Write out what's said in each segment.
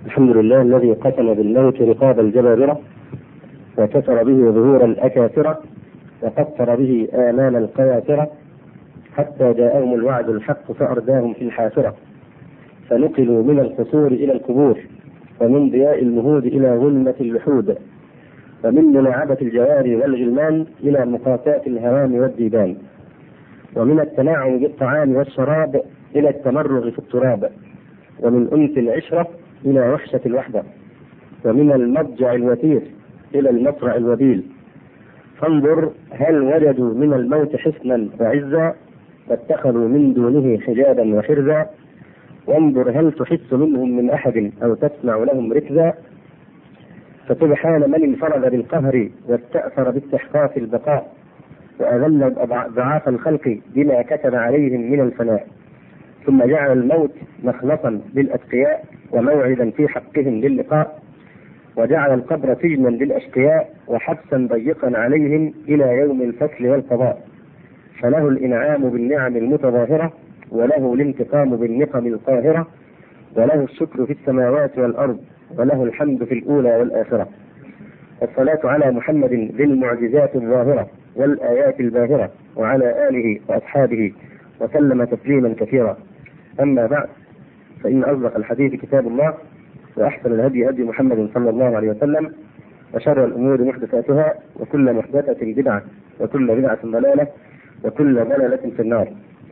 الحمد لله الذي قسم بالموت رقاب الجبابرة وكسر به ظهور الأكاثرة وقصر به آمال القياثرة حتى جاءهم الوعد الحق فأرداهم في الحافرة، فنقلوا من القصور إلى القبور ومن ضياء المهود إلى ظلمة اللحود، ومن ملاعبة الجواري والغلمان إلى مقاساة الهوام والديدان، ومن التناعم بالطعام والشراب إلى التمرغ في التراب، ومن أنس العشرة إلى وحشة الوحدة، ومن المضجع الوثير إلى المصرع الوبيل. فانظر هل وجدوا من الموت حصنا وعزا واتخذوا من دونه حجابا وحرزا، وانظر هل تحس منهم من أحد أو تسمع لهم ركزا. فسبحان من انفرد بالقهر واستأثر باستحقاق البقاء وأذل ضعاف الخلق بما كتب عليهم من الفناء، ثم جعل الموت مخلصا للأتقياء وموعدا في حقهم للقاء، وجعل القبر سجنا للأشقياء وحبسا ضيقا عليهم إلى يوم الفصل والقضاء. فله الإنعام بالنعم المتظاهرة، وله الانتقام بالنقم القاهرة، وله الشكر في السماوات والأرض، وله الحمد في الأولى والآخرة. والصلاة على محمد ذي المعجزات الظاهرة والآيات الباهرة وعلى آله وأصحابه وسلم تسليما كثيرا. أما بعد، فإن أصدق الحديث كتاب الله، وأحسن الهدي هدي محمد صلى الله عليه وسلم، وشر الأمور محدثاتها، وكل محدثة بدعة، وكل بدعة ضلالة، وكل ضلالة في النار.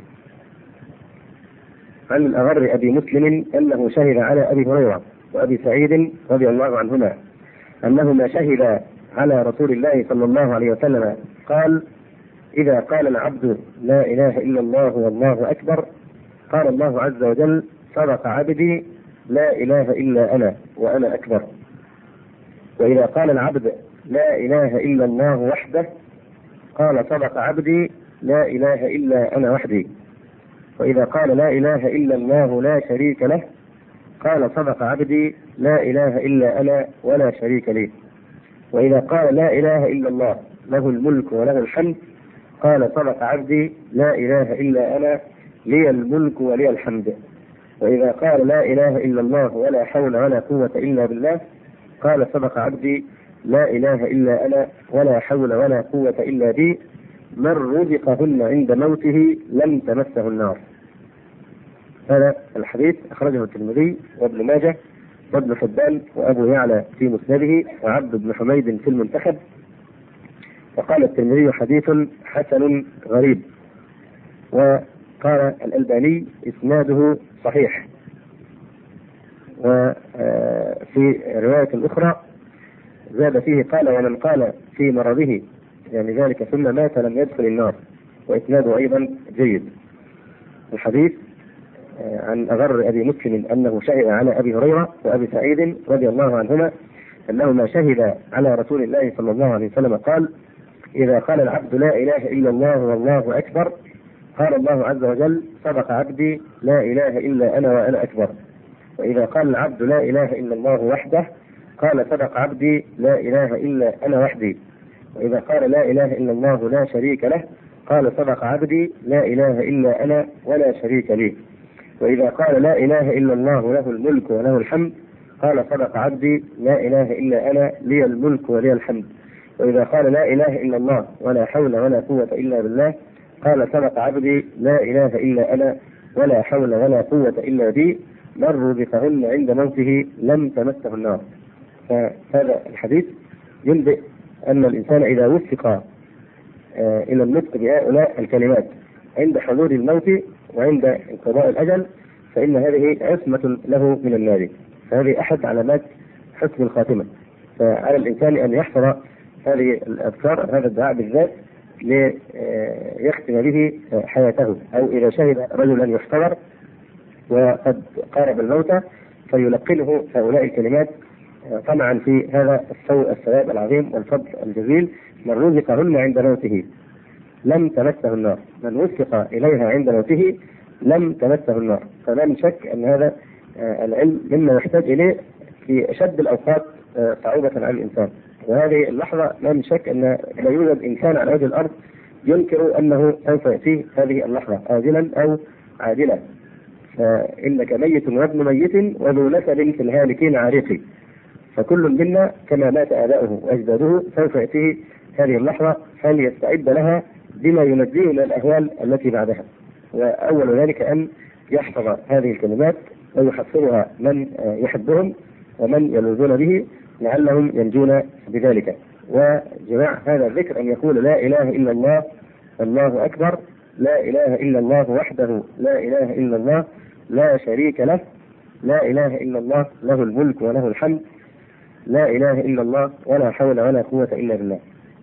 عن الأغر أبي مسلم أنه شهد على أبي هريرة وأبي سعيد رضي الله عنهما أنهما شهد على رسول الله صلى الله عليه وسلم قال: إذا قال العبد لا إله إلا الله والله أكبر، قال الله عز وجل: صدق عبدي لا إله إلا أنا وأنا أكبر. وإذا قال العبد لا إله إلا الله وحده، قال: صدق عبدي لا إله إلا أنا وحدي. وإذا قال لا إله إلا الله لا شريك له، قال: صدق عبدي لا إله إلا أنا ولا شريك لي. وإذا قال لا إله إلا الله له الملك وله الحمد، قال: صدق عبدي لا إله إلا أنا لي الملك ولي الحمد. وإذا قال لا إله إلا الله ولا حول ولا قوة إلا بالله، قال: صدق عبدي لا إله إلا أنا ولا حول ولا قوة إلا بي. من رزقهن عند موته لم تمسه النار. هذا الحديث أخرجه الترمذي وابن ماجه وابن حبان وأبو يعلى في مسنده وعبد بن حميد في المنتخب. وقال الترمذي: حديث حسن غريب. وقال الألباني: إسناده صحيح. وفي رواية أخرى زاد فيه قال: ومن قال في مرضه يعني ذلك ثم مات لم يدخل النار. وإسناده أيضا جيد. الحديث عن أغر أبي مسلم أنه شهد على أبي هريرة وأبي سعيد رضي الله عنهما أنهما شهد على رسول الله صلى الله عليه وسلم قال: إذا قال العبد لا إله إلا الله والله أكبر، قال الله عز وجل: صدق عبدي لا إله إلا أنا وأنا أكبر. وإذا قال العبد لا إله إلا الله وحده، قال: صدق عبدي لا إله إلا أنا وحدي. وإذا قال لا إله إلا الله لا شريك له، قال: صدق عبدي لا إله إلا أنا ولا شريك لي. وإذا قال لا إله إلا الله له الملك وله الحمد، قال: صدق عبدي لا إله إلا أنا لي الملك ولي الحمد. وإذا قال لا إله إلا الله ولا حول ولا قوة إلا بالله، قال: صدق عبدي لا إله إلا أنا ولا حول ولا قوة إلا بي. من رزقهن عند موته لم تمسه النار. فهذا الحديث ينبئ أن الإنسان إذا وفق إلى النطق بهؤلاء الكلمات عند حضور الموت وعند انقضاء الأجل، فإن هذه عصمة له من النار. فهذه أحد علامات حسن الخاتمة. فعلى الإنسان أن يحفظ هذه الأذكار، هذا الدعاء بالذات، ليختم به حياته. أو إذا شهد رجلا يحتضر وقد قارب الموت فيلقنه هؤلاء الكلمات طمعا في هذا الثواب العظيم والفضل الجزيل: من رزقهن عند موته لم تمسه النار. من وفق إليها عند موته لم تمسه النار. فلا من شك أن هذا العلم مما يحتاج إليه في أشد الأوقات صعوبة على الإنسان. وهذه اللحظة لا من شك أن لا يوجد إنسان على وجه الأرض ينكر أنه سوف يأتيه هذه اللحظة آجلا أو عاجلا. فإنك ميت وابن ميت وذو نسب في الهالكين عريقي. فكل منا كما مات آباؤه وأجداده سوف يأتيه هذه اللحظة فليستعد لها بما ينجيه من الأهوال التي بعدها. وأول ذلك أن يحفظ هذه الكلمات ويحفظها من يحبهم ومن يلوذون به لعلهم ينجون بذلك. وجماع هذا الذكر أن يقول لا إله إلا الله الله أكبر، لا إله إلا الله وحده لا إله إلا الله لا شريك له، لا إله إلا الله له الملك وله الحمد، لا إله إلا الله ولا حول ولا قوة إلا بالله.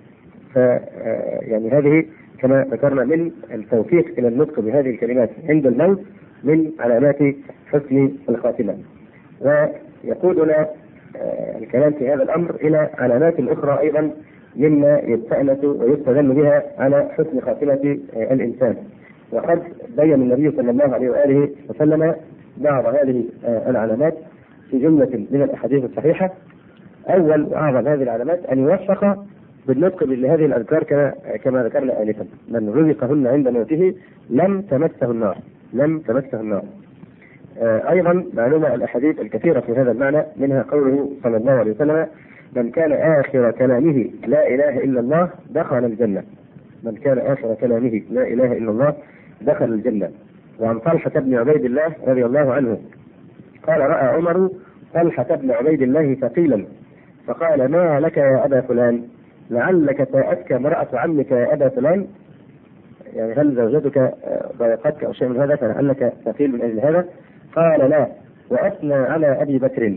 يعني هذه كما ذكرنا من التوفيق إلى النطق بهذه الكلمات عند الموت من علامات حسن الخاتمة. ويقودنا الكلام في هذا الأمر إلى علامات أخرى أيضا مما يستأنس ويستدل بها على حسن خاتمة الإنسان. وقد بين النبي صلى الله عليه وآله وسلم بعض هذه العلامات في جملة من الأحاديث الصحيحة. أول وأعظم هذه العلامات أن يوفق بالنطق بهذه الأذكار كما ذكرنا آنفا: من رزقهن عند موته لم تمسه النار، لم تمسه النار. أيضا معلومة الأحاديث الكثيرة في هذا المعنى، منها قوله صلى الله عليه وسلم: من كان آخر كلامه لا إله إلا الله دخل الجنة. من كان آخر كلامه لا إله إلا الله دخل الجنة. وعن طلحة بن عبيد الله رضي الله عنه قال: رأى عمر طلحة بن عبيد الله ثقيلا فقال: ما لك يا أبا فلان؟ لعلك ساءتك امرأة عمك يا أبا فلان، يعني هل زوجتك ضايقتك أو شيء من هذا فلعلك ثقيل من أجل هذا؟ قال: لا، وأثنى على أبي بكر.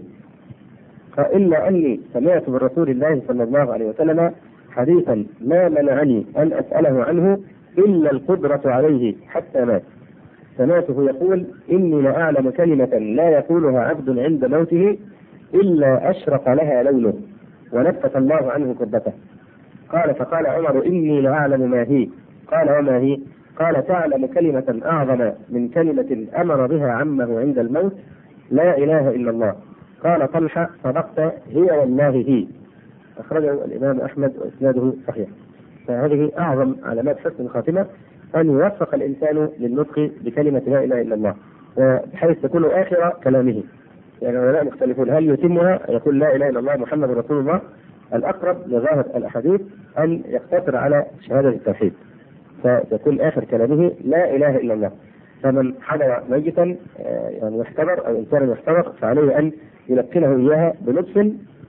إلا أني سمعت من رسول الله صلى الله عليه وسلم حديثا ما منعني أن أسأله عنه إلا القدرة عليه حتى مات. سمعته يقول: إني لأعلم كلمة لا يقولها عبد عند موته إلا أشرق لها لونه ونفث الله عنه كربته. قال: فقال عمر: إني لأعلم ما هي. قال: وما هي؟ قال: تعلم كلمة أعظم من كلمة أمر بها عمه عند الموت: لا إله إلا الله. قال طلحة: صدقت، هي والله هي. أخرجه الإمام أحمد وإسناده صحيح. فهذه أعظم علامات حسن الخاتمة، أن يوفق الإنسان للنطق بكلمة لا إله إلا الله، بحيث تكون آخر كلامه. يعني العلماء مختلفون هل يتمها يقول لا إله إلا الله محمد رسول الله. الأقرب لظاهر الأحاديث أن يقتصر على شهادة التوحيد، فتكون آخر كلامه لا إله إلا الله. فمن حضر ميتا يعني يحتضر أو إنسان يحتضر فعليه أن يلقنه إياها بلطف،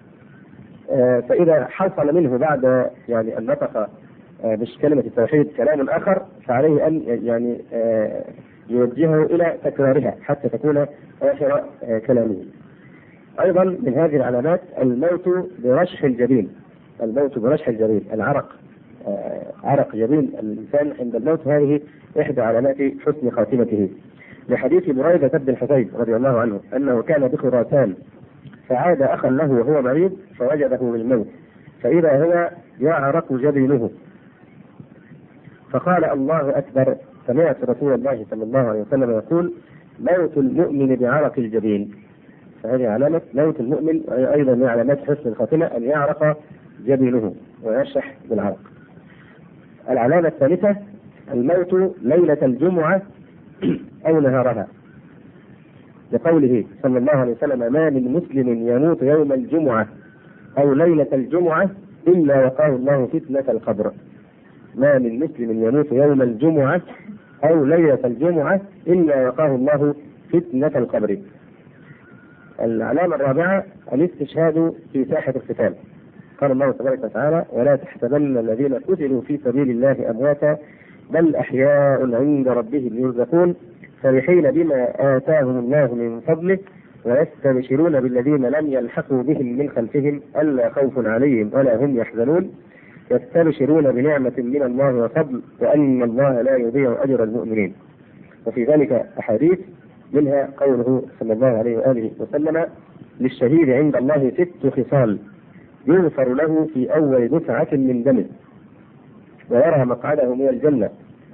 فإذا حصل منه بعد يعني أن نطق بكلمة التوحيد كلام آخر فعليه أن يعني يوجهه إلى تكرارها حتى تكون آخر كلامه. أيضا من هذه العلامات الموت برشح الجبين. الموت برشح الجبين، العرق، عرق جبين الإنسان عند الموت، هذه إحدى علامات حسن خاتمته. لحديث بريدة بن الحصيب رضي الله عنه أنه كان بخراسان فعاد أخا له وهو مريض فوجده بالموت فإذا هو يعرق جبينه فقال: الله أكبر. سمعت رسول الله صلى الله عليه وسلم يقول: موت المؤمن بعرق الجبين. فهذه علامة موت المؤمن، أيضا من علامات حسن الخاتمة أن يعرق جبينه ويشح بالعرق. العلامة الثالثة الموت ليلة الجمعة أو نهارها، لقوله صلى الله عليه وسلم: ما من مسلم يموت يوم الجمعة أو ليلة الجمعة إلا وقاه الله فتنة القبر. ما من مسلم يموت يوم الجمعة أو ليلة الجمعة إلا وقاه الله فتنة القبر. العلامة الرابعة الاستشهاد في ساحة القتال. قال الله تبارك وتعالى: ولا تحسبن الذين قتلوا في سبيل الله أمواتا بل أحياء عند ربهم يرزقون فرحين بما آتاهم الله من فضله ويستبشرون بالذين لم يلحقوا بهم من خلفهم ألا خوف عليهم ولا هم يحزنون يستبشرون بنعمة من الله وفضل وأن الله لا يضيع أجر المؤمنين. وفي ذلك أحاديث، منها قوله صلى الله عليه وآله وسلم: للشهيد عند الله 6 خصال يغفر له في أول دفعة من دمه ويرى مقعده من الجنة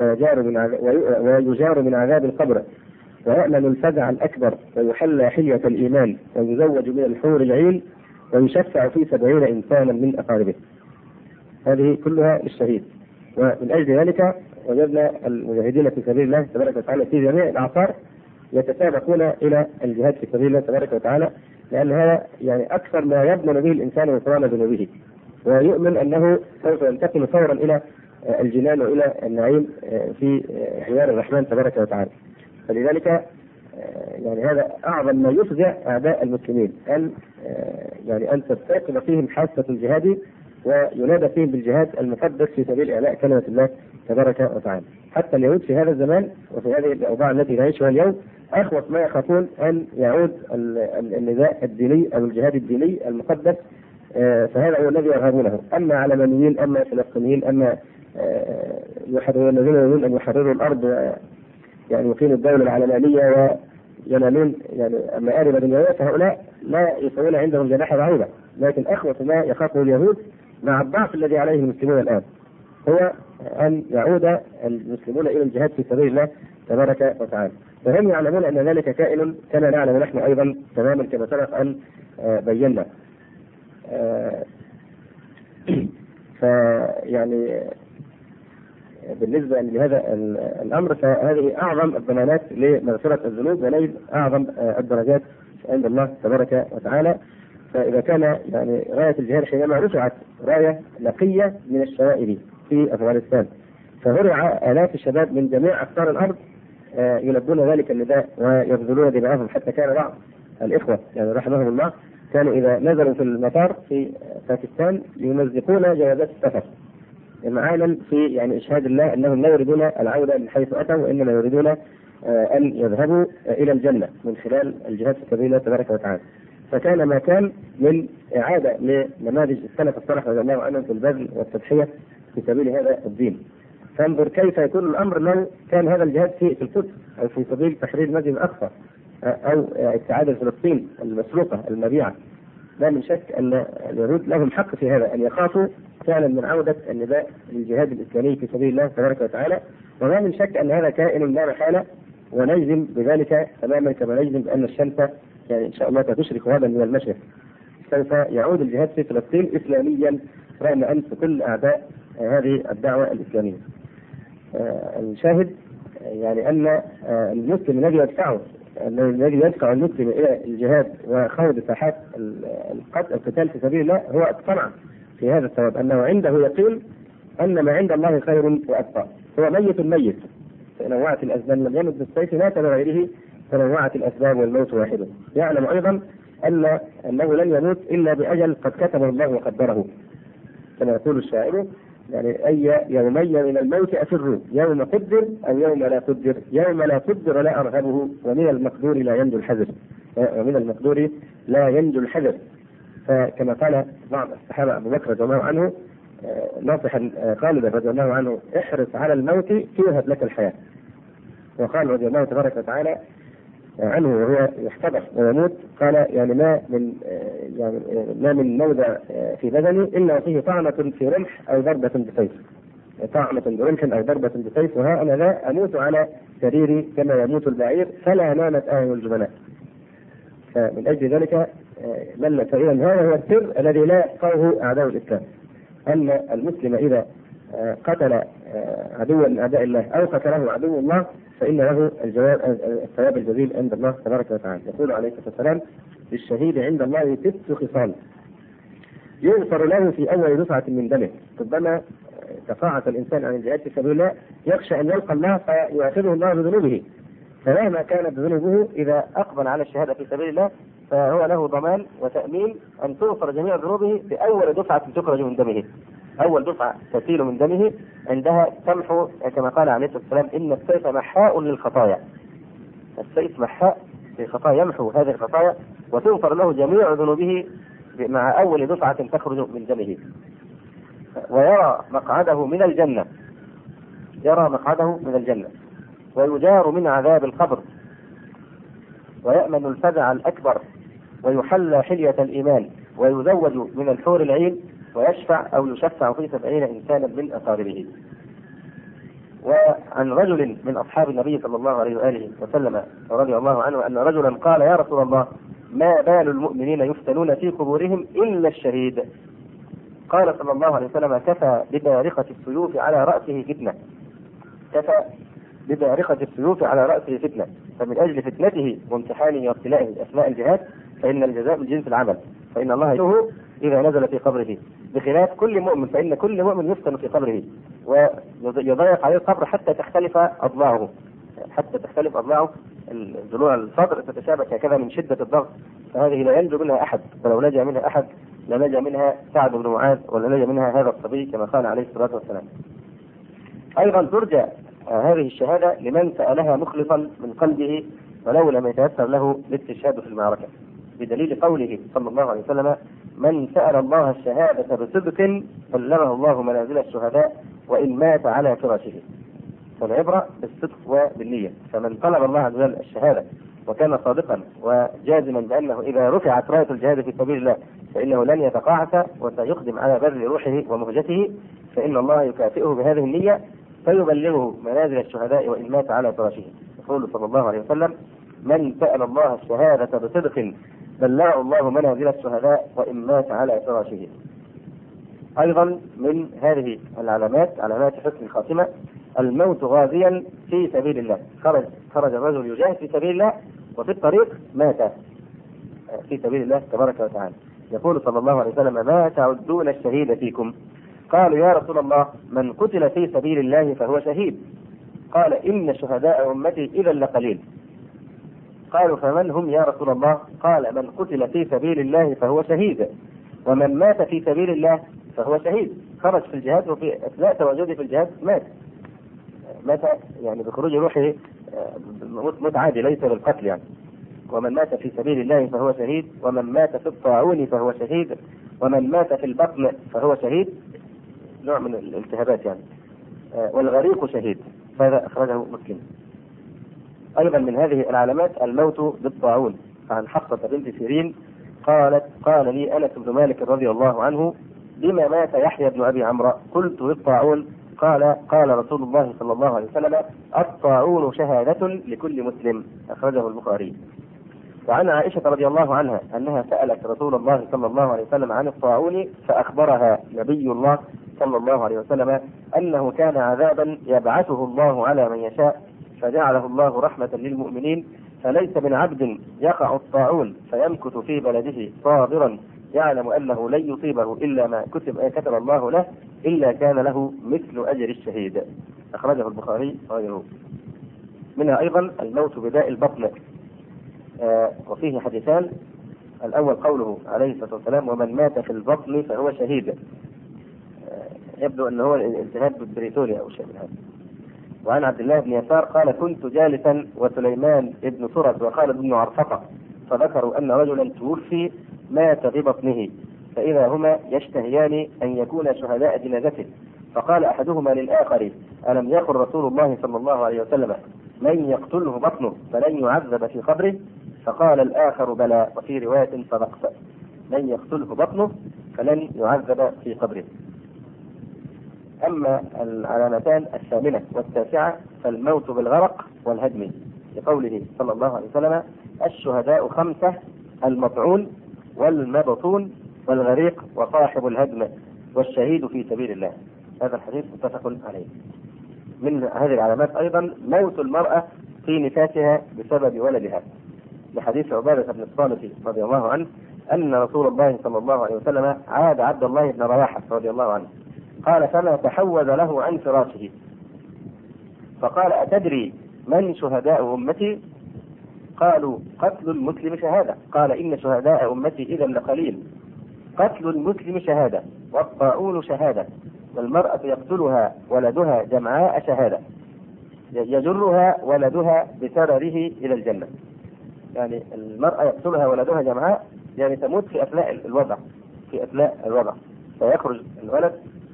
ويجار من عذاب القبر ويأمن الفزع الأكبر ويحلى حلية الإيمان ويزوج من الحور العين ويشفع في 70 إنسانا من أقاربه. هذه كلها للشهيد. ومن أجل ذلك وجدنا المجاهدين في سبيل الله تبارك وتعالى في جميع الأعصار يتسابقون إلى الجهاد في سبيل الله تبارك وتعالى، لأن هذا يعني أكثر ما يضمن به الإنسان غفران ذنوبه، ويؤمن أنه سوف ينتقل فورا إلى الجنان وإلى النعيم في حيار الرحمن تبارك وتعالى. فلذلك يعني هذا أعظم ما يفزع أعداء المسلمين، أن تستيقظ فيهم حاسة الجهاد وينادى فيهم بالجهاد المقدس في سبيل إعلاء كلمة الله تبارك وتعالى. حتى اليهود في هذا الزمان وفي هذه الأوضاع التي نعيشها اليوم أخوف ما يخافون أن يعود النداء الديني أو الجهاد الديني المقدس، فهذا هو الذي يرهبونه. أما علمانيين، أما فلسطينيين، أما الذين يريدون أن يحرروا الأرض يعني يقيموا الدولة العلمانية وينالون مآرب دنيوية، فهؤلاء لا يسوون عندهم جناح بعوضة. لكن أخوف ما يخافه اليهود مع الضعف الذي عليه المسلمون الآن هو أن يعود المسلمون إلى الجهاد في سبيل الله تبارك وتعالى. فهم يعلمون أن ذلك كائن كما نعلم نحن أيضا تماما كما سبق أن بينا. فيعني بالنسبة لهذا الأمر فهذه أعظم الضمانات لمغفرة الذنوب ونيل أعظم الدرجات عند الله تبارك وتعالى. فإذا كان غاية الجهاد حينما رفعت راية نقية من الشوائب في أفغانستان، فهرع آلاف الشباب من جميع أقطار الأرض يلبون ذلك النداء ويبذلون دماءهم، حتى كان بعض الإخوة رحمهم الله كانوا إذا نزلوا في المطار في باكستان يمزقون جوازات السفر معانا في إشهاد الله أنهم لا يريدون العودة من حيث أتوا، وإنما يريدون أن يذهبوا إلى الجنة من خلال الجهاد في سبيل الله تبارك وتعالى. فكان ما كان من إعادة لنماذج السلف الصالح رضي الله عنهم في البذل والتضحية في سبيل هذا الدين. فانظر كيف يكون الأمر لو كان هذا الجهاد في القدس أو في سبيل تحرير المسجد الأقصى أو استعادة فلسطين المسروقة المبيعة. لا من شك أن اليهود لهم حق في هذا، أن يخافوا فعلا من عودة النداء للجهاد الإسلامي في سبيل الله تبارك وتعالى. وما من شك أن هذا كائن لا محالة، ونجزم بذلك تماما كما نجزم بأن الشمس إن شاء الله تشرق هذا من المشرق. سوف يعود الجهاد في فلسطين إسلاميا رغم أنف كل أعداء هذه الدعوة الإسلامية. الشاهد أن المسلم الذي يدفع المسلم إلى الجهاد وخوض ساحات القتال في سبيل الله هو طمع في هذا الثواب، أنه عنده يقين أن ما عند الله خير وأبقى. هو ميت تنوعت الأسباب، لم يمت بالسيف مات بغيره، تنوعت الأسباب والموت واحد. يعلم أيضا أنه لن يموت إلا بأجل قد كتبه الله وقدره، كما يقول الشاعر أي يومي من الموت أفر، يوم قدر أو يوم لا قدر، يوم لا قدر لا أرغبه، ومن المقدور لا ينجو الحذر، ومن المقدور لا ينجو الحذر. فكما قال بعض الصحابة أبو بكر رضي الله عنه ناصحا خالدا رضي الله عنه: احرص على الموت توهب لك الحياة. وقال رضي الله تبارك وتعالى عنه وهو يحتضر ويموت قال ما من موضع في بدني إلا فيه طعنة في رمح أو ضربة بسيف، طعنة برمح أو ضربة بسيف، وها أنا لا أموت على سريري كما يموت البعير فلا نامت أعين الجبناء. فمن أجل ذلك فإذا هذا هو السر الذي لا يفقهه أعداء الإسلام، أن المسلم إذا قتل عدوا من أعداء الله أو قتله عدو الله فإن له الثواب الجزيل عند الله تبارك وتعالى. يقول عليه الصلاة والسلام: للشهيد عند الله 6 خصال يغفر له في أول دفعة من دمه. ربما تقاعس الإنسان عن الجهاد في سبيل الله يخشى أن يلقى الله فيؤاخذه الله بذنوبه، فمهما كانت ذنوبه إذا أقبل على الشهادة في سبيل الله فهو له ضمان وتأمين أن تغفر جميع ذنوبه بأول دفعة تخرج من دمه. أول دفعة تسيل من دمه عندها تمحو، كما قال عليه الصلاة والسلام: إن السيف محاء للخطايا. السيف محاء للخطايا، يمحو هذه الخطايا وتغفر له جميع ذنوبه مع أول دفعة تخرج من دمه. ويرى مقعده من الجنة، يرى مقعده من الجنة، ويجار من عذاب القبر، ويأمن الفزع الأكبر، ويحلى حلية الإيمان، ويزوج من الحور العين، ويشفع أو يشفع في 70 إنسانا من أقاربه. وعن رجل من أصحاب النبي صلى الله عليه وآله وسلم رضي الله عنه أن رجلا قال: يا رسول الله، ما بال المؤمنين يفتنون في قبورهم إلا الشهيد؟ قال صلى الله عليه وسلم: كفى ببارقة السيوف على رأسه فتنة، كفى ببارقة السيوف على رأسه فتنة. فمن أجل فتنته وامتحانه وابتلائه أثناء الجهاد فإن الجزاء من جنس العمل، فإن الله يهده إذا نزل في قبره، بخلاف كل مؤمن فإن كل مؤمن يفتن في قبره ويضيق عليه القبر حتى تختلف أضلاعه، ضلوع الصدر تتشابك هكذا من شدة الضغط، فهذه لا ينجو منها أحد، ولو نجا منها أحد لنجا منها سعد بن معاذ ولا نجا منها هذا الصبي كما قال عليه الصلاة والسلام. أيضا ترجى هذه الشهادة لمن سألها مخلصا من قلبه ولو لم يتيسر له الاستشهاد في المعركة، بدليل قوله صلى الله عليه وسلم: من سأل الله الشهادة بصدق بلغه الله منازل الشهداء وإن مات على فراشه. فالعبرة بالصدق وبالنية، فمن طلب الله عز وجل الشهادة وكان صادقا وجازما بأنه إذا رفعت راية الجهاد في سبيل الله فإنه لن يتقاعس وسيقدم على بذل روحه ومهجته، فإن الله يكافئه بهذه النية فيبلغه منازل الشهداء وإن مات على فراشه. يقول صلى الله عليه وسلم: من سأل الله الشهادة بصدق بلغه الله منازل الشهداء وإن مات على فراشه. أيضا من هذه العلامات علامات حسن الخاتمة الموت غازيا في سبيل الله. خرج الرجل يجاهد في سبيل الله وفي الطريق مات في سبيل الله تبارك وتعالى. يقول صلى الله عليه وسلم: ما تعدون الشهيد فيكم؟ قالوا: يا رسول الله من قتل في سبيل الله فهو شهيد. قال: إن شهداء أمتي إذا لقليل. قالوا: فمن هم يا رسول الله؟ قال: من قتل في سبيل الله فهو شهيد، ومن مات في سبيل الله فهو شهيد. خرج في الجهاد وفي أثناء تواجده في الجهاد مات يعني بخروج روحه موت عادي ليس بالقتل يعني. ومن مات في سبيل الله فهو شهيد، ومن مات في الطاعون فهو شهيد، ومن مات في البطن فهو شهيد، نوع من الالتهابات يعني، والغريق شهيد. هذا أخرجه مسلم. أيضا من هذه العلامات الموت بالطاعون. عن حفصة بنت سيرين قالت: قال لي أنس بن مالك رضي الله عنه: بما مات يحيى بن أبي عمرو؟ قلت: بالطاعون. قال رسول الله صلى الله عليه وسلم: الطاعون شهادة لكل مسلم. أخرجه البخاري. وعن عائشة رضي الله عنها أنها سألت رسول الله صلى الله عليه وسلم عن الطاعون فأخبرها نبي الله صلى الله عليه وسلم أنه كان عذابا يبعثه الله على من يشاء، فجعله الله رحمة للمؤمنين، فليس من عبد يقع الطاعون فيمكث في بلده صابرا يعلم أنه لن يصيبه إلا ما كتب الله له إلا كان له مثل أجر الشهيد. أخرجه البخاري وغيره. منها أيضا الموت بداء البطن، وفيه حديثان. الأول قوله عليه الصلاة والسلام: ومن مات في البطن فهو شهيد. يبدو أنه هو الالتهاب بالبريتونيا أو شيء من هذا. وعن عبد الله بن يسار قال: كنت جالسا وسليمان بن سرد وخالد بن عرفقة فذكروا أن رجلا توفي مات ببطنه، فإذا هما يشتهيان أن يكون شهداء جنازته، فقال أحدهما للآخر: ألم يقل رسول الله صلى الله عليه وسلم: من يقتله بطنه فلن يعذب في قبره؟ فقال الآخر: بلى، وفي رواية صدقت، من يقتله بطنه فلن يعذب في قبره. أما العلامتان الثامنة والتاسعة فالموت بالغرق والهدم، لقوله صلى الله عليه وسلم: الشهداء 5: المطعون والمبطون والغريق وصاحب الهدم والشهيد في سبيل الله. هذا الحديث متفق عليه. من هذه العلامات أيضا موت المرأة في نفاسها بسبب ولدها، لحديث عبادة بن الصامت رضي الله عنه أن رسول الله صلى الله عليه وسلم عاد عبد الله بن رواحة رضي الله عنه، قال: فما تحوذ له عن فراشه، فقال: أتدري من شهداء أمتي؟ قالوا: قتل المسلم شهادة. قال: إن شهداء أمتي إذا لقليل. قتل المسلم شهادة، والطاعون شهادة، والمرأة يقتلها ولدها جمعاء شهادة، يجرها ولدها بسرره إلى الجنة. يعني المرأة يقتلها ولدها جمعاء، يعني تموت في أثناء الوضع، فيخرج الولد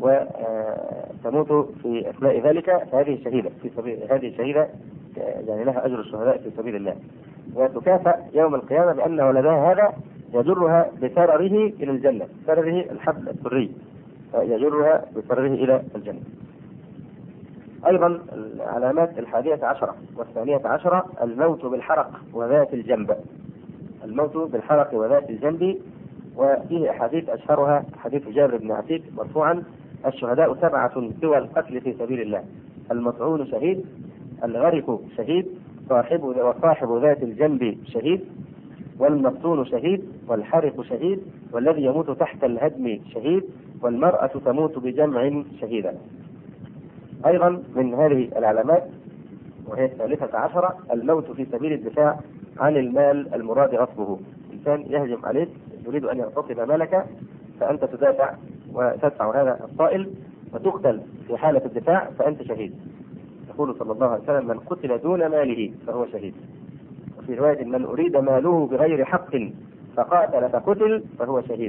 وتموت في أثناء ذلك، فهذه شهيدة في سبيل، هذه شهيدة يعني لها أجر الشهداء في سبيل الله، وتكافأ يوم القيامة بأن ولدها هذا يجرها بسرره إلى الجنة. سرره الحبل السري، يجرها بسرره إلى الجنة. أيضا العلامات 11 و12 الموت بالحرق وذات الجنب. الموت بالحرق وذات الجنب، وفيه أحاديث أشهرها حديث جابر بن عتيق مرفوعا: الشهداء 7 سوى القتل في سبيل الله: المطعون شهيد، الغرق شهيد، وصاحب ذات الجنب شهيد، والمفتون شهيد، والحرق شهيد، والذي يموت تحت الهدم شهيد، والمرأة تموت بجمع شهيدا. أيضا من هذه العلامات وهي 13 الموت في سبيل الدفاع عن المال المراد غصبه. إنسان يهجم عليك يريد أن يغتصب مالك، فأنت تدافع وتدفع هذا الطائل وتقتل في حالة الدفاع فأنت شهيد. يقول صلى الله عليه وسلم: من قتل دون ماله فهو شهيد. وفي رواية: من أريد ماله بغير حق فقاتل فقتل فهو شهيد.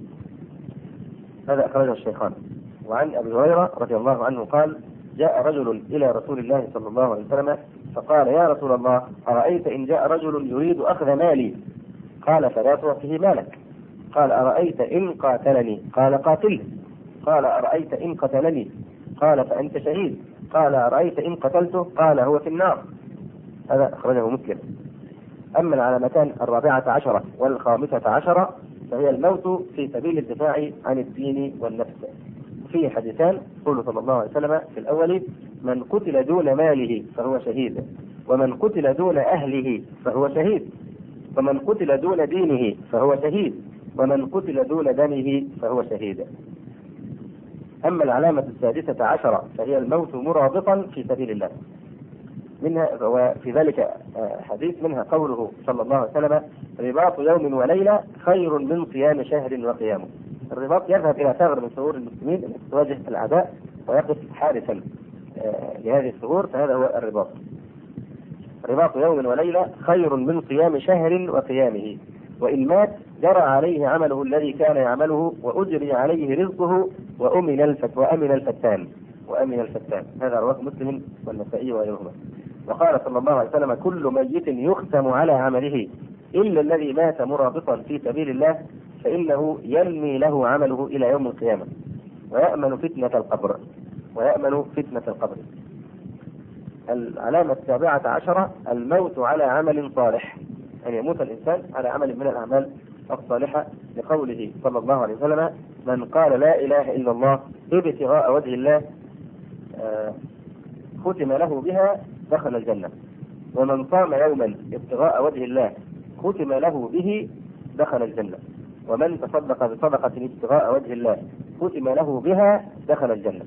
هذا أخرجه الشيخان. وعن أبي هريرة رضي الله عنه قال: جاء رجل إلى رسول الله صلى الله عليه وسلم فقال: يا رسول الله، أرأيت إن جاء رجل يريد أخذ مالي؟ قال: فلا تعطه مالك. قال: أرأيت إن قاتلني؟ قال: قاتله. قال: أرأيت إن قتلني؟ قال: فأنت شهيد. قال: أرأيت إن قتلته؟ قال: هو في النار. هذا أخرجه مسلم. أما العلامتان 14 و15 فهي الموت في سبيل الدفاع عن الدين والنفس. فيه حديثان، قوله صلى الله عليه وسلم في الأول: من قتل دون ماله فهو شهيد، ومن قتل دون أهله فهو شهيد، ومن قتل دون دينه فهو شهيد، ومن قتل دون دمه فهو شهيد. أما العلامة 16 فهي الموت مرابطا في سبيل الله. منها وفي ذلك حديث منها قوله صلى الله عليه وسلم: رباط يوم وليلة خير من صيام شهر وقيامه. الرباط يذهب إلى ثغر من ثغور المسلمين التي تواجه الأعداء ويقف حارسا لهذه الثغور، فهذا هو الرباط. رباط يوم وليلة خير من صيام شهر وقيامه، وإن مات جرى عليه عمله الذي كان يعمله وأجري عليه رزقه وأمن الفتان. هذا رواه مسلم والنسائي وغيرهما. وقال صلى الله عليه وسلم: كل ميت يختم على عمله إلا الذي مات مرابطا في سبيل الله فإنه ينمي له عمله إلى يوم القيامة ويأمن فتنة القبر. العلامة 17 الموت على عمل صالح، أن يموت الإنسان على عمل من الأعمال الصالحة، لقوله صلى الله عليه وسلم: من قال لا إله إلا الله ابتغاء وجه الله ختم له بها دخل الجنة، ومن صام يوما ابتغاء وجه الله ختم له به دخل الجنة، ومن تصدق بصدقة ابتغاء وجه الله ختم له بها دخل الجنة.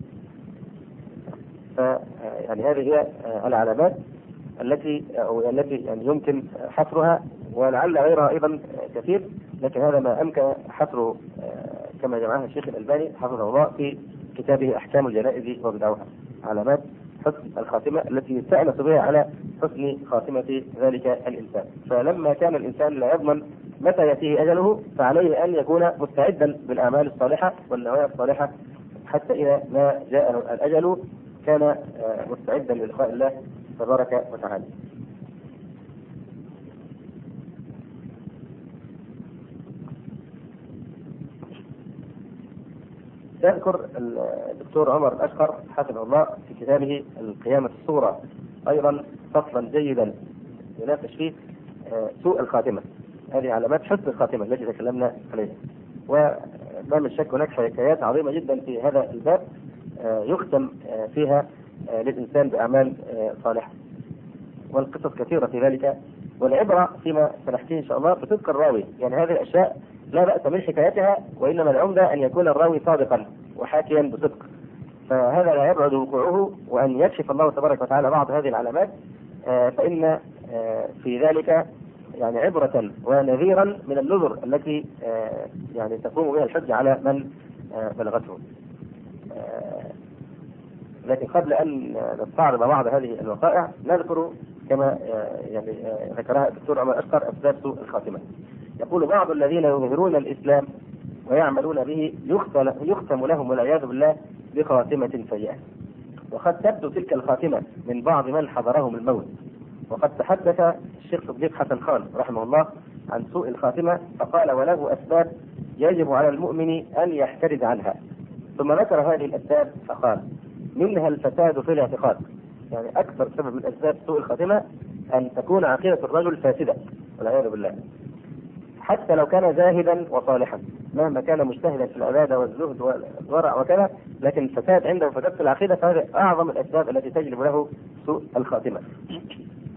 يعني هذه هي العلامات التي يعني يمكن حصرها، ولعل غيرها أيضا كثير، لكن هذا ما أمكن حصره كما جمعها الشيخ الألباني حفظه الله في كتابه أحكام الجنائز وبدعوها. علامات حسن الخاتمة التي يستأنس بها على حسن خاتمة ذلك الإنسان. فلما كان الإنسان لا يضمن متى يأتيه أجله فعليه أن يكون مستعدا بالأعمال الصالحة والنوايا الصالحة حتى إذا ما جاء الأجل كان مستعدا للقاء الله تبارك وتعالى. يذكر الدكتور عمر الأشقر حفظه الله في كتابه القيامة الصورة أيضا فصلا جيدا يناقش فيه سوء الخاتمة. هذه علامات حسن الخاتمة التي تكلمنا عليها، وما من شك هناك حكايات عظيمة جدا في هذا الباب يختم فيها للإنسان بأعمال صالحة، والقصص كثيرة في ذلك. والعبرة فيما سنحكيه إن شاء الله بصدق الراوي، يعني هذه الأشياء لا بأس من حكايتها، وإنما العمدة أن يكون الراوي صادقا وحاكيا بصدق، فهذا لا يبعد وقوعه. وأن يكشف الله تبارك وتعالى بعض هذه العلامات فإن في ذلك يعني عبرة ونذيرا من النذر التي يعني تقوم بها الحجة على من بلغته. لكن قبل أن نستعرض بعض هذه الوقائع نذكر كما يعني ذكرها الدكتور عمر الأشقر أسباب سوء الخاتمة. يقول: بعض الذين يظهرون الإسلام ويعملون به يختم لهم والعياذ بالله بخاتمة سيئة، وقد تبدو تلك الخاتمة من بعض من حضرهم الموت. وقد تحدث الشيخ صديق حسن خان رحمه الله عن سوء الخاتمة فقال: وله أسباب يجب على المؤمن أن يحترز عنها. ثم ذكر هذه الأسباب فقال: منها الفساد في الاعتقاد، يعني أكثر سبب من أسباب سوء الخاتمة أن تكون عقيدة الرجل فاسدة والعياذ بالله، حتى لو كان زاهدا وصالحا، مهما كان مجتهدا في العبادة والزهد والورع وكذا، لكن الفساد عنده فساد في العقيدة، فهذا أعظم الأسباب التي تجلب له سوء الخاتمة.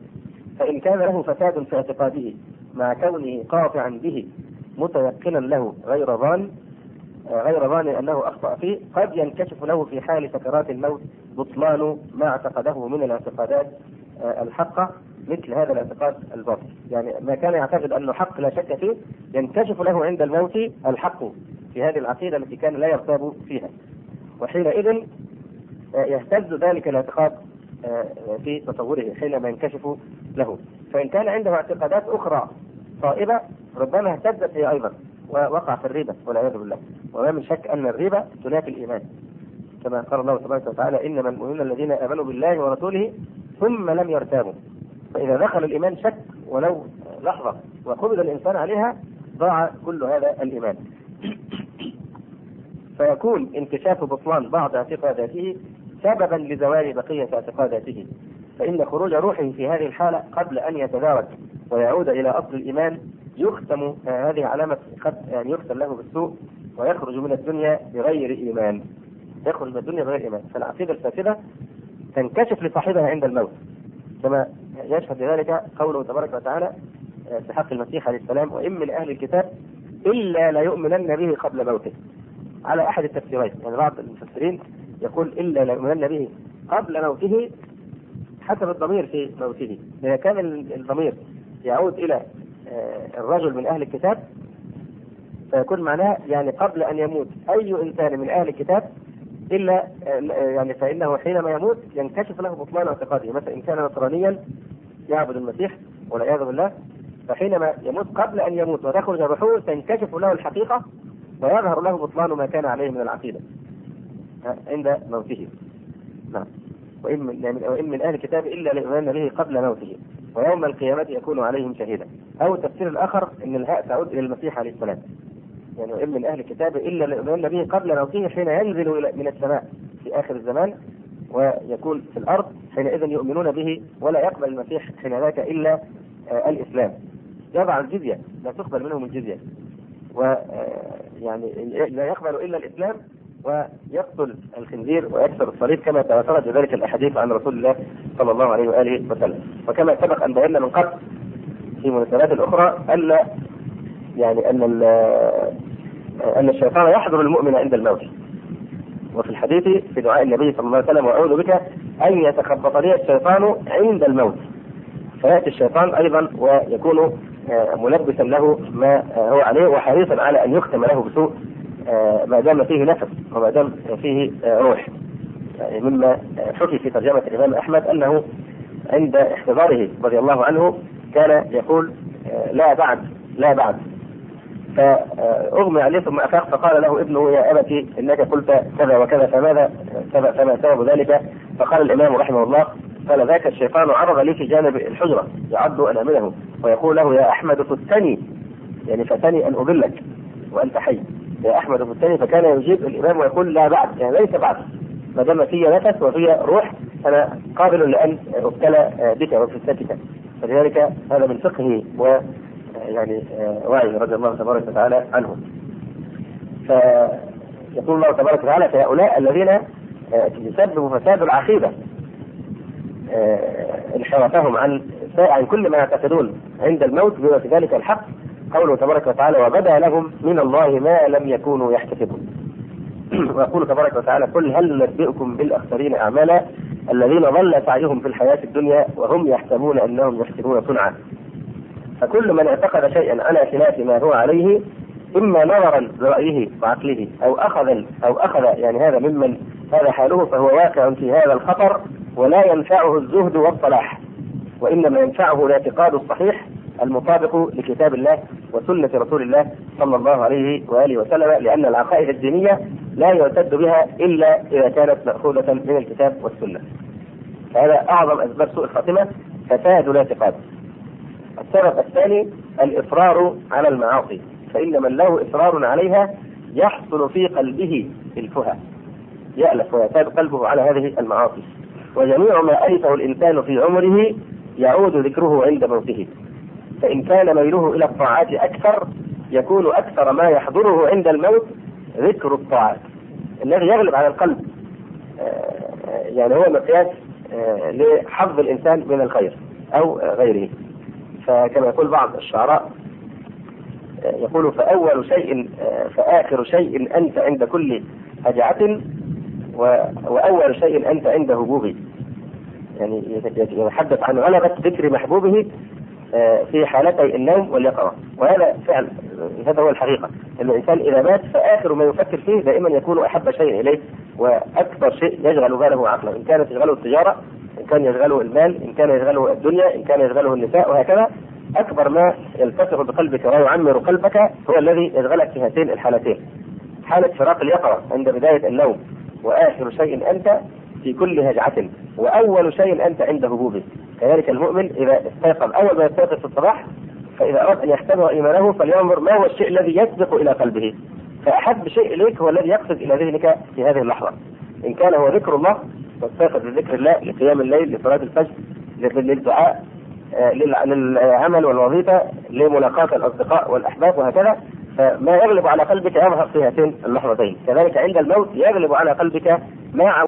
فإن كان له فساد في اعتقاده مع كونه قاطعا به متيقنا له غير ظان أنه أخطأ فيه، قد ينكشف له في حال سكرات الموت بطلان ما اعتقده من الاعتقادات الحقة مثل هذا الاعتقاد الباطل. يعني ما كان يعتقد أنه حق لا شك فيه ينكشف له عند الموت الحق في هذه العقيدة التي كان لا يرتاب فيها، وحينئذ يهتز ذلك الاعتقاد في تصوره حينما ينكشف له. فإن كان عنده اعتقادات أخرى صائبة ربما اهتزت هي أيضا ووقع في الريبة والعياذ بالله. وما من شك أن الريبة تنافي الإيمان، كما قال الله تبارك وتعالى: إنما المؤمنون الذين آمنوا بالله ورسوله ثم لم يرتابوا. فإذا دخل الإيمان شك ولو لحظة وقبض الإنسان عليها ضاع كل هذا الإيمان. فيكون انكشاف بطلان بعض اعتقاداته سببا لزوال بقية اعتقاداته، فإن خروج روحه في هذه الحالة قبل أن يتدارك ويعود إلى أصل الإيمان يختم هذه علامة يعني يختم له بالسوء ويخرج من الدنيا بغير إيمان. يخرج من الدنيا بغير إيمان. فالعقيدة الفاسدة تنكشف لصاحبها عند الموت، كما يشهد ذلك قوله تبارك وتعالى في حق المسيح عليه السلام: وإن من أهل الكتاب إلا ليؤمنن به قبل موته. على أحد التفسيرين، يعني بعض المفسرين يقول إلا ليؤمنن به قبل موته حسب الضمير في موته. إذا كان الضمير يعود إلى الرجل من أهل الكتاب فيكون معناه يعني قبل أن يموت أي إنسان من أهل الكتاب إلا يعني فإنه حينما يموت ينكشف له بطلان اعتقاده. مثلا إن كان نصرانيا يعبد المسيح والعياذ بالله، فحينما يموت قبل أن يموت وتخرج روحه تنكشف له الحقيقة ويظهر له بطلان ما كان عليه من العقيدة عند موته. نعم. وإن من أهل الكتاب إلا ليؤمنن به قبل موته ويوم القيامة يكون عليهم شهيدا. أو التفسير الآخر أن الهاء تعود إلى المسيح عليه السلام، يعني وإن من أهل الكتاب إلا ليؤمنن به قبل موته حين ينزل من السماء في آخر الزمان ويكون في الأرض، حينئذ يؤمنون به ولا يقبل المسيح حين ذاك إلا الإسلام. يضع الجزية، لا تقبل منهم الجزية، ويعني لا يقبل إلا الإسلام، ويقتل الخنزير ويكسر الصليب كما تواترت ذلك الأحاديث عن رسول الله صلى الله عليه وآله وسلم. وكما سبق أن بينا من قبل في مناسبات الأخرى أن الشيطان يحضر المؤمن عند الموت. وفي الحديث في دعاء النبي صلى الله عليه وسلم: وأعوذ بك أن يتخبط لي الشيطان عند الموت. فيأتي الشيطان أيضا ويكون ملبسا له ما هو عليه وحريصا على أن يختم له بسوء ما دام فيه نفس وما دام فيه روح. يعني مما حكي في ترجمة الإمام أحمد أنه عند احتضاره رضي الله عنه كان يقول: لا بعد. فأغمي عليه ثم أفاق فقال له ابنه: يا أبتي إنك قلت كذا وكذا فما سبب ذلك؟ فقال الإمام رحمه الله: قال: ذاك الشيطان عرض لي في جانب الحجرة يعض أنامله ويقول له: يا أحمد فتني، يعني فتني أن أضلك وأنت حي، يا أحمد فتني. فكان يجيب الإمام ويقول: لا بعد، يعني ليس بعد، ما دام في نفس وفي روح أنا قابل لأن أبتلى بك وفتنتك. فلذلك هذا من فقهه ويعني وعي رضي الله تبارك وتعالى عنه. فيقول الله تبارك وتعالى: فهؤلاء الذين يسبب فساد العقيدة انحرافهم عن كل ما يعتقدون عند الموت بما في ذلك الحق، قوله تبارك وتعالى: وبدا لهم من الله ما لم يكونوا يحتسبون. ويقول تبارك وتعالى: قل هل ننبئكم بالأخسرين أعمالا الذين ضل سعيهم في الحياة الدنيا وهم يحسبون أنهم يحسنون صنعا. فكل من اعتقد شيئا على خلاف ما هو عليه إما نظرا برأيه وعقله أو أخذ يعني هذا ممن هذا حاله، فهو واقع في هذا الخطر ولا ينفعه الزهد والصلاح، وإنما ينفعه الاعتقاد الصحيح المطابق لكتاب الله وسنة رسول الله صلى الله عليه وآله وسلم، لأن العقائد الدينية لا يعتد بها إلا إذا كانت مأخوذة من الكتاب والسنة. فهذا أعظم أسباب سوء الخاتمة، فساد الاعتقاد. السبب الثاني الإصرار على المعاصي، فإن من له إصرار عليها يحصل في قلبه الفهى، يألف ويتاب قلبه على هذه المعاصي. وجميع ما ألفه الإنسان في عمره يعود ذكره عند موته، فإن كان ميله إلى الطاعات أكثر يكون أكثر ما يحضره عند الموت ذكر الطاعات الذي يغلب على القلب، يعني هو مقياس لحظ الإنسان من الخير. أو غيره. فكما يقول بعض الشعراء يقول فآخر شيء أنت عند كل هجعة وأول شيء أنت عند هبوبه. يعني يتحدث عن غلبة ذكر محبوبه في حالتي النوم واليقظة. وهذا فعل، هذا هو الحقيقة. الإنسان إذا مات فآخر ما يفكر فيه دائما يكون أحب شيء إليه وأكثر شيء يشغل باله عقله، إن كانت يشغله التجارة، إن كان يشغله المال، إن كان يشغله الدنيا، إن كان يشغله النساء، وهكذا. أكبر ما يلتصق بقلبك ويعمر قلبك هو الذي يشغلك في هاتين الحالتين، حالة فراق اليقظة عند بداية النوم، وآخر شيء أنت في كل هجعة، وأول شيء أنت عند هبوبه. كذلك المؤمن إذا استيقظ أول ما يستيقظ في الصباح، فإذا أراد أن يختبر إيمانه فلينظر ما هو الشيء الذي يسبق إلى قلبه، فأحب شيء إليك هو الذي يقصد إلى ذهنك في هذه اللحظة. إن كان هو ذكر الله فاستيقظ لذكر الله، لقيام الليل، لصلاة الفجر، للدعاء، للعمل والوظيفة، لملاقاة الأصدقاء والأحباب، وهكذا. فما يغلب على قلبك يظهر في هاتين اللحظتين. كذلك عند الموت يغلب على قلبك ما